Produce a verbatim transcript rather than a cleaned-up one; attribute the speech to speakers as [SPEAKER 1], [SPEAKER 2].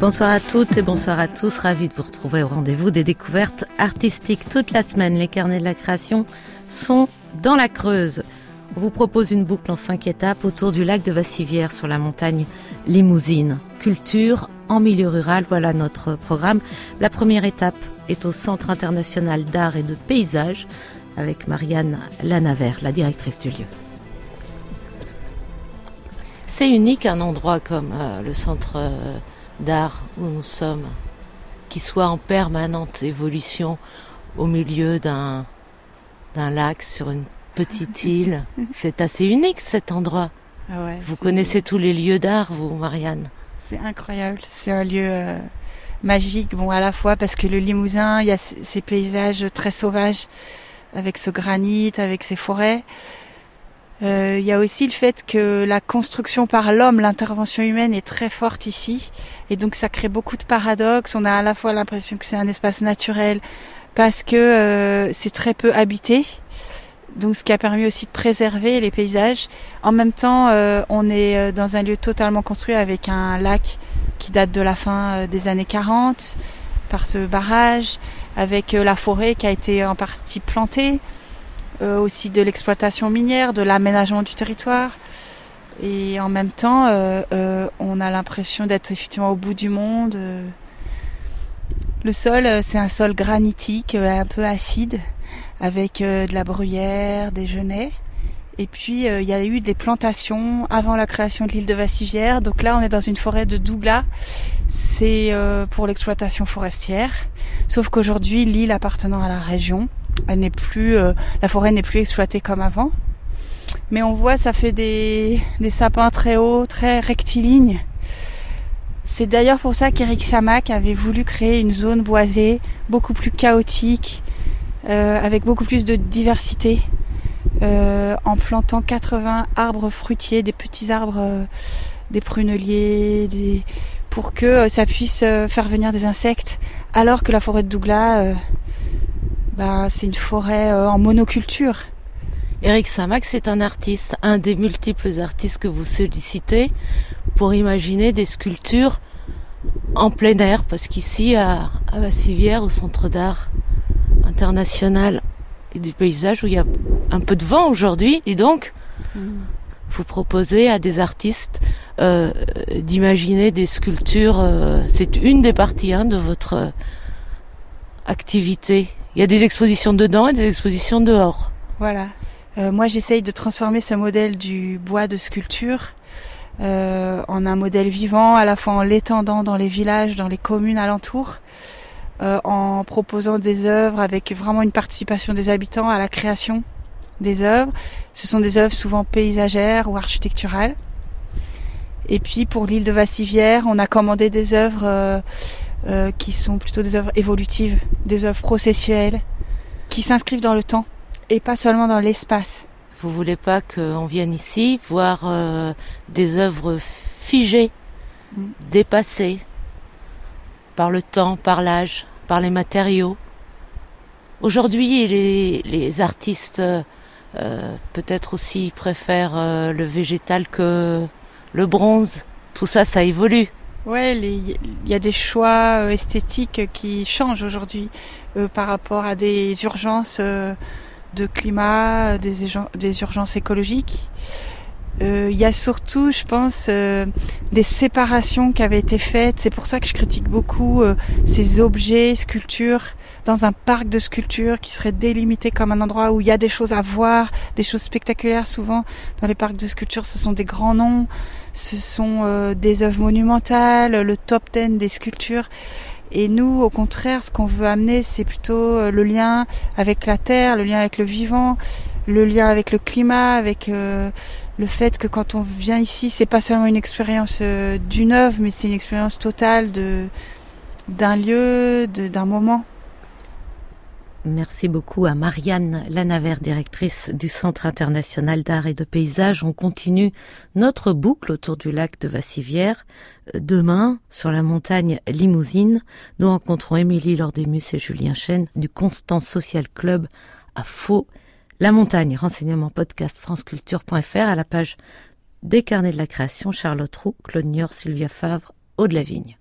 [SPEAKER 1] Bonsoir à toutes et bonsoir à tous, ravi de vous retrouver au rendez-vous des découvertes artistiques toute la semaine. Les carnets de la création sont dans la Creuse. On vous propose une boucle en cinq étapes autour du lac de Vassivière sur la montagne Limousine. Culture en milieu rural, voilà notre programme. La première étape est au Centre international d'art et de paysage avec Marianne Lanavert, la directrice du lieu. C'est unique un endroit comme euh, le centre euh, d'art où nous sommes, qui soit en permanente évolution au milieu d'un, d'un lac sur une petite île. C'est assez unique cet endroit.
[SPEAKER 2] Ah ouais,
[SPEAKER 1] vous
[SPEAKER 2] c'est...
[SPEAKER 1] connaissez tous les lieux d'art, vous, Marianne?
[SPEAKER 2] C'est incroyable, c'est un lieu euh, magique, bon, à la fois parce que le Limousin, il y a c- ces paysages très sauvages, avec ce granit, avec ces forêts. Euh, il y a aussi le fait que la construction par l'homme, l'intervention humaine est très forte ici. Et donc ça crée beaucoup de paradoxes. On a à la fois l'impression que c'est un espace naturel parce que euh, c'est très peu habité. Donc ce qui a permis aussi de préserver les paysages. En même temps, euh, on est dans un lieu totalement construit avec un lac qui date de la fin euh, des années quarante, par ce barrage, avec euh, la forêt qui a été en partie plantée. Euh, aussi de l'exploitation minière, de l'aménagement du territoire. Et en même temps, euh, euh, on a l'impression d'être effectivement au bout du monde. Euh. Le sol, euh, c'est un sol granitique, euh, un peu acide, avec euh, de la bruyère, des genêts. Et puis, euh, il y a eu des plantations avant la création de l'île de Vassivière. Donc là, on est dans une forêt de Douglas. C'est euh, pour l'exploitation forestière. Sauf qu'aujourd'hui, l'île appartenant à la région, elle n'est plus, euh, la forêt n'est plus exploitée comme avant. Mais on voit, ça fait des, des sapins très hauts, très rectilignes. C'est d'ailleurs pour ça qu'Éric Samac avait voulu créer une zone boisée, beaucoup plus chaotique, euh, avec beaucoup plus de diversité, euh, en plantant quatre-vingts arbres fruitiers, des petits arbres, euh, des pruneliers, des... pour que euh, ça puisse euh, faire venir des insectes, alors que la forêt de Douglas... Euh, Bah, c'est une forêt euh, en monoculture.
[SPEAKER 1] Éric Samac, c'est un artiste, un des multiples artistes que vous sollicitez pour imaginer des sculptures en plein air, parce qu'ici, à, à Vassivière, au Centre d'art international et du paysage, où il y a un peu de vent aujourd'hui, et donc, mmh. vous proposez à des artistes euh, d'imaginer des sculptures. Euh, c'est une des parties hein, de votre euh, activité. Il y a des expositions dedans et des expositions dehors.
[SPEAKER 2] Voilà. Euh, moi, j'essaye de transformer ce modèle du bois de sculpture euh, en un modèle vivant, à la fois en l'étendant dans les villages, dans les communes alentours, euh, en proposant des œuvres avec vraiment une participation des habitants à la création des œuvres. Ce sont des œuvres souvent paysagères ou architecturales. Et puis, pour l'île de Vassivière, on a commandé des œuvres... Euh, Euh, qui sont plutôt des œuvres évolutives, des œuvres processuelles, qui s'inscrivent dans le temps et pas seulement dans l'espace.
[SPEAKER 1] Vous voulez pas qu'on vienne ici voir euh, des œuvres figées, mmh. dépassées par le temps, par l'âge, par les matériaux. Aujourd'hui, les, les artistes euh, peut-être aussi préfèrent euh, le végétal que le bronze. Tout ça, ça évolue.
[SPEAKER 2] Ouais, il y a des choix esthétiques qui changent aujourd'hui euh, par rapport à des urgences euh, de climat, des, des urgences écologiques. Il euh, y a surtout, je pense, euh, des séparations qui avaient été faites. C'est pour ça que je critique beaucoup euh, ces objets, sculptures, dans un parc de sculptures qui serait délimité comme un endroit où il y a des choses à voir, des choses spectaculaires. Souvent, dans les parcs de sculptures, ce sont des grands noms, ce sont euh, des œuvres monumentales, le top dix des sculptures. Et nous, au contraire, ce qu'on veut amener, c'est plutôt euh, le lien avec la terre, le lien avec le vivant, le lien avec le climat, avec euh, le fait que quand on vient ici, c'est pas seulement une expérience euh, d'une œuvre, mais c'est une expérience totale de, d'un lieu, de, d'un moment.
[SPEAKER 1] Merci beaucoup à Marianne Lanavert, directrice du Centre international d'art et de paysage. On continue notre boucle autour du lac de Vassivière. Demain, sur la montagne Limousine, nous rencontrons Émilie Lordémus et Julien Chêne du Constance Social Club à Faux. La montagne, renseignement podcast franceculture point f r à la page des carnets de la création, Charlotte Roux, Claude Niort, Sylvia Favre, Aude Lavigne.